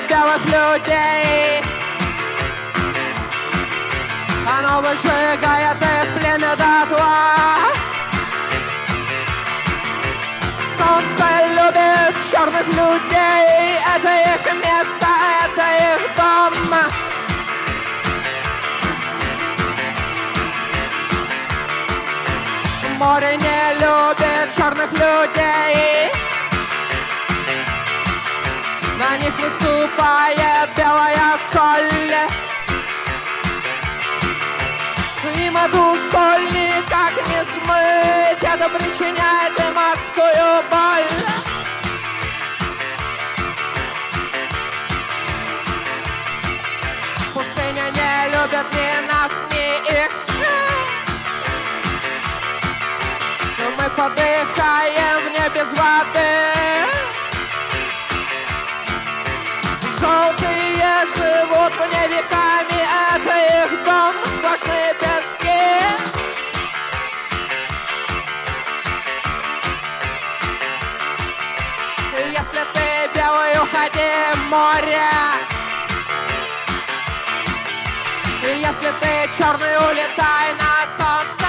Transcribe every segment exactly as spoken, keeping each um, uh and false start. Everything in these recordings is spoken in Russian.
белых людей. Оно выжигает их пламя дотла. Солнце любит черных людей. Это их место, это их дом. Море не любит черных людей. На них выступает белая соль. Им эту соль никак не смыть. Это причиняет им адскую боль. Пустыня не любит ни нас, ни их. Но мы подыхаем в небе без воды. Желтые живут вне веками, это их дом, сплошные пески. Если ты белый, уходи в море. Если ты черный, улетай на солнце.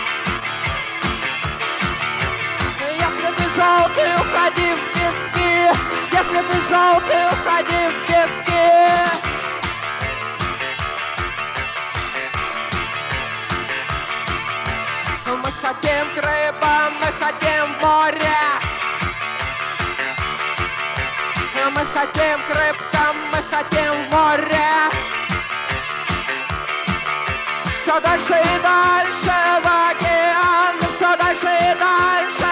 Если ты желтый, уходи в пески. Если ты желтый, уходи в пески. Мы хотим к рыбам, мы хотим в море. Мы хотим к рыбкам, мы хотим в море. Все дальше и дальше в океан, все дальше и дальше.